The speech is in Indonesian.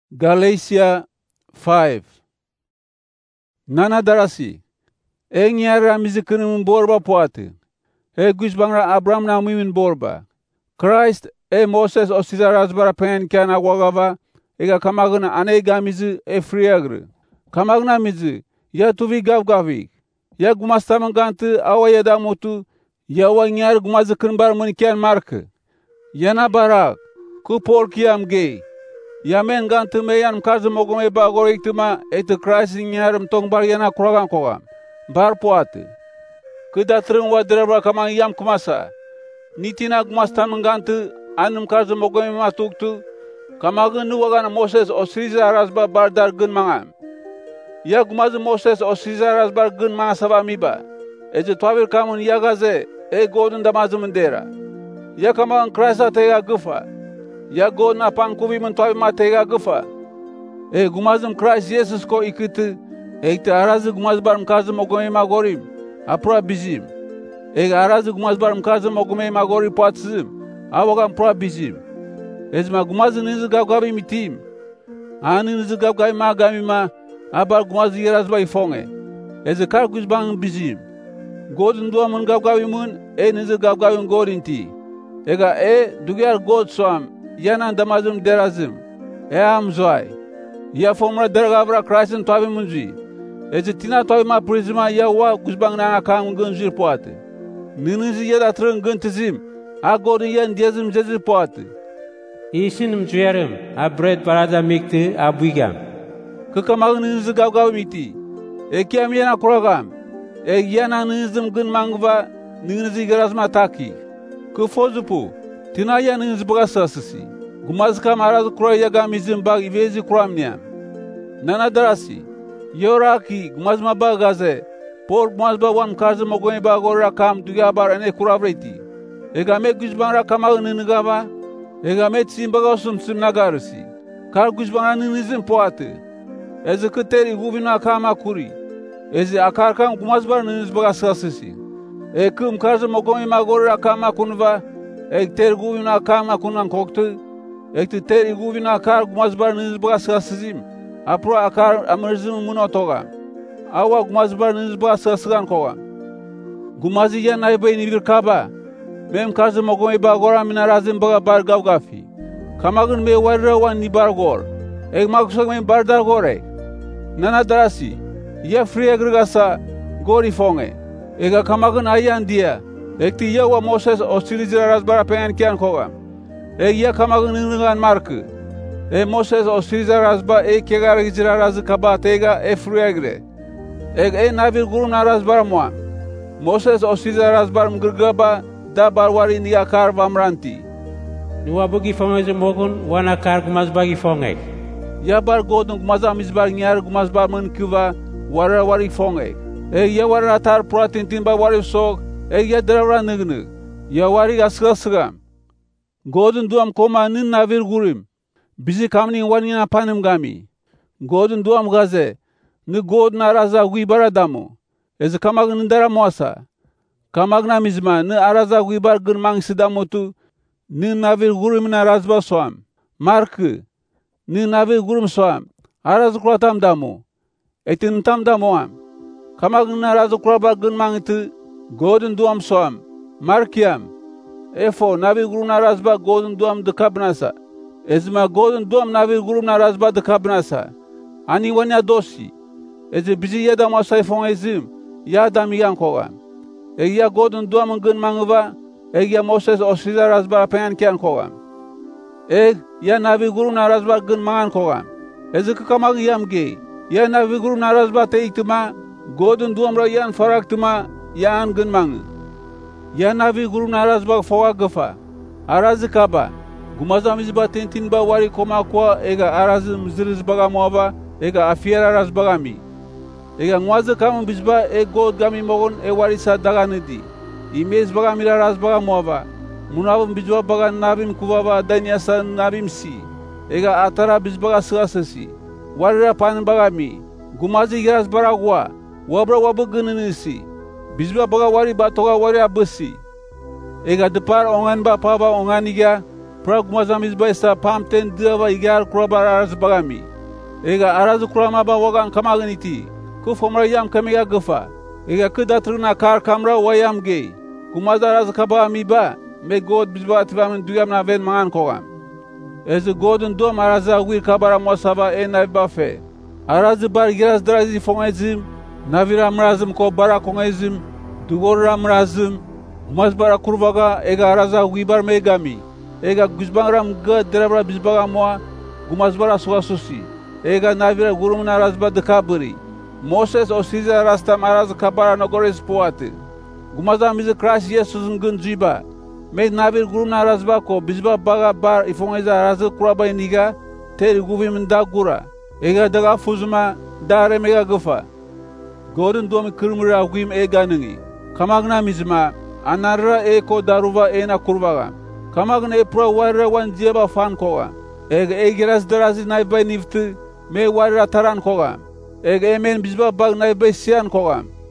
Galatia 5. Nana darasi. Nyara mizikini borba poate. Gusbangra Abraham na mimin borba. Christ Moses osida razbara pen kana wagava. Ega kamagna anega mizi friagre. Kamagna mizi ya tuvi gavgavi. Ya gumastamangantu awayada motu. Ya wanyar gumazikin bar munikian marke. Yana barak. Ku porkiam gay. Yamen gantu meyan mkazu mogome bagor iktuma etu Christ nyarum tong bar yana kuragan kogam. Bar poate. Kudatrin wadreba kamang yam kumasa. Nitina gumastan mangantu anum kazu mogome matuktu. Kamagun nuwagan Moses osriza razba bardar gun mangam. Ya gumazu Moses osriza razbar gun mangasaba miba. Eju twavir kamun yagaze godun damazu mendera. Ya kamang Christ atega gufa. Ya God na pankubi mentwabi matega gufa. Gumazum Christ Jesus ko ikitu. Te arazu gumaz bar mkazu mogome magorim. Apra bizim. Arazu gumaz bar mkazu mogome magori patzim. Awagam pra bizim. Ezma gumazu nizu gabgabi mitim. Ani nizu gabgabi magami ma. Abar gumazu yeraz ba ifonge. Kar guzbang bizim. God ndua mun gabgabi mun. Nizu gabgabi godinti. Dugyar God soam. Yanan damazum derazim. Amzwai. Ya fomra dergabra Christen twabi munzi. Tina twabi ma prizma ya wa guzbang na akam gunzir poate. Ninizi yada trun guntizim. Godin yan diazim jezir poate. Isin mjuyarim. Abred baraza mikti abwigam. Kakamag ninizi gavgav miti. Kiam yana kuragam. Yana ninizim gun mangva. Ninizi garazma taki. Kufozupu. Tina ya ninizi bagasasisi. Gumazka maraz kura yaga mizim bag ivezi kuramniam. Nana darasi. Yoraki gumazma bagaze. Por gumazba wan kazi mogoy bagor rakam duya bar ene kuravreti. Me guzban rakama ninigaba. Me tsimbagasum simnagarisi. Kar guzban ninizim poate. Kuteri guvina kama kuri. Akarkam gumazbar niniz bagasasisi. Kum kazi mogoy magor rakama kunva. Ter guvina kama kunan koktu. Ter guvina kar gumazbar niz bagasasizim. Apro akar amarzim munotoga. Awa gumazbar niz bagasasigan koga. Gumazi ya naibay nibir kaba. Mem kazi mogome bagora minarazim baga bar gavgafi. Kamagun me warra wan nibargor. Makusag me bardar gore. Nana darasi. Ya free agregasa gori fonge. Kamagun ayan dia. Ti ya wa Moses ostilizira razbara pengan kian koga. Ya kamagun ningan marku. Moses ostilizira razba kegar gizira raz kaba tega fruegre. Navir gurum na razbara moa. Moses ostilizira razbar mgrgaba da barwari ni akar vamranti. Nuwa bugi fonge mogun wana kar gumaz bagi fonge. Ya bar godung gumazam izbar nyar gumazbar munkuva wara wari fonge. Ya wara tar pratintin ba wari sok. Ya dravra nignu. Ya wari asgasgam. Godun duam koma nin navir gurim. Bizi kamni wani na panim gami. Godun duam gaze. Ni god na araza guibara damu. Kamag nindara moasa. Kamag na mizma ni araza guibar gun mang sidamotu. Ni navir gurim na razba soam. Marku. Ni navir gurim soam. Araz kuratam damu. Tam damuam. Kamag na araza kurabar gun mang itu. Godun duam soam. Markiam. Navi gurum na razba godun duam dekabnasa. Godun duam navi gurum na razba dekabnasa. Ani wanya dosi. Bizi yada masay fong yada miyan koga. Ya godun duam gun mangva. Ya Moses osida razba pengan kian koga. Ya navi gurum na razba gun mangan koga. Kakamag yam ge. Ya navi gurum na razba te iktuma. Godun duam ra yan farak tuma. Yan gun mangu. Ya navi gurum na razba foga gafa. Arazi kaba. Gumazam izba tintin ba wari koma kwa. Arazi mziriz baga moaba. Afiera raz bagami. Ngwazi kam bizba god gami mogon wari sa daga nidi. Imez bagami raz baga moaba. Munabum bizba baga nabim kubaba danyasa nabim si. Atara bizbaga sgasasi. Wari pan bagami. Gumazi raz baragwa. Wabra wabu gununisi. Bizba baga wari batoga wari abusi. Depar ongan ba paba onganiga. pra gumazamizba isa pamten diava igar kurabar araz bagami. Ega araz kuramaba wagan kamagan iti. Kufomra yam kamiga gufa. Ega kudatruna kar kamra wayam gay. Gumaza araz kabami ba. Me God bizba ativamin duyam na ven mangan kogam. Ez Godun dom araza wir kabara mosaba naiba fe. Araz bar giras drazi fongezim. Navira mrazim ko bara kongezim. Dugorra mrazim. Mas bara kurvaga ega araza wibar megami. Ega guzbangram gad drabra bizbaga moa. Gumas bara suasusi. Ega navira gurumna razba dekaburi. Moses osiza rastam araz kabara nogores poate. Gumaza mize Christ Jesus ngunjiba. Me navir gurumna razba ko bizba baga bar ifongeza araz kuraba iniga. Teri guvim dagura. Ega daga fuzuma dare mega gufa. Godun domi kırmıra guim ega nungi. Kamagna mizma. Anarra eko daruva ena kurvaga. Kamagna epra warra wan jeba fan koga. Ega egiras darazi naibay nifti. Me warra taran koga. Ega emen bizba bag naibay siyan koga.